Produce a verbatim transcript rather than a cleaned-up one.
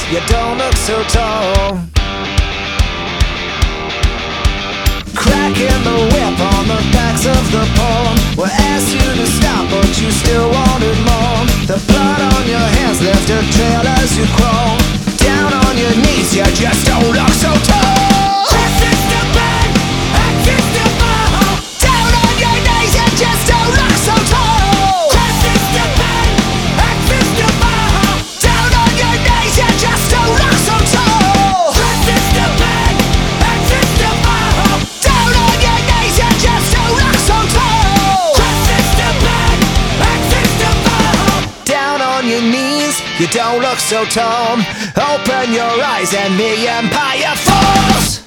you don't look so tall. Cracking the whip on the backs of the pole. We asked you to stop, but you still wanted more. The blood on your hands left a trail as you crawl. Down on your knees, you just don't look so tall. Access the pain, access the fall. Down on your knees, you just don't look so tall. Access the pain, access the fall. Down on your knees, you just don't look so tall. Access the pain, access the fall. Down on your knees, you just don't look so tall. Access the pain, access the fall. Down on your knees, you don't look so tall. Open your eyes and the empire falls.